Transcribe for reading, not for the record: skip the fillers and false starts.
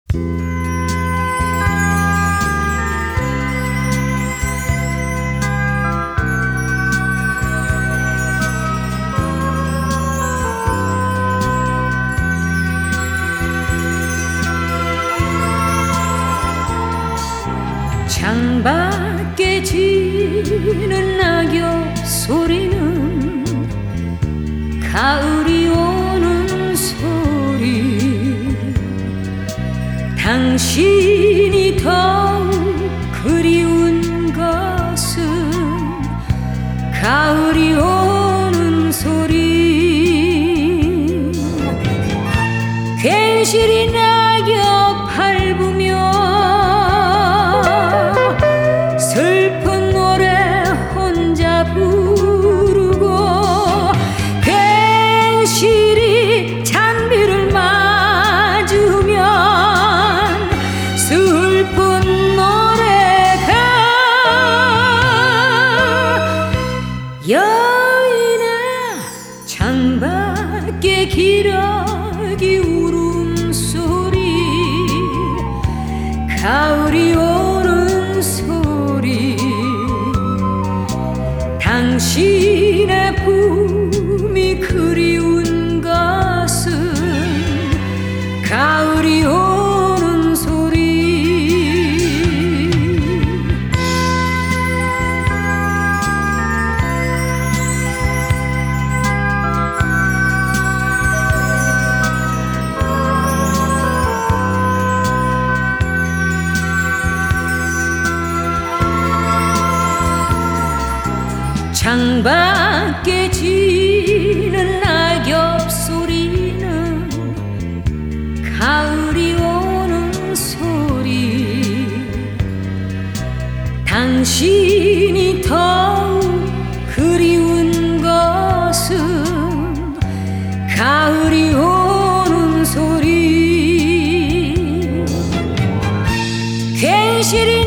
창밖에 지는 낙엽 소리는 가을이 오는 소리. 당신이 더욱 그리운 것은 가을이 오는 소리. 괜시리 낙엽 밟으며 슬픈 노래 혼자 부르고 괜시리 찬비를 맞으면 슬픈 노래가 여인아 창밖에 기러기 울음소리. 가을이 오는 소리. 당신의 품이 그리운 것은 가을이 오는 소리. 창밖에 지는 낙엽 소리는 가을이 오는 소리. 당신이 더욱 그리운 것은 가을이 오는 소리. 괜시리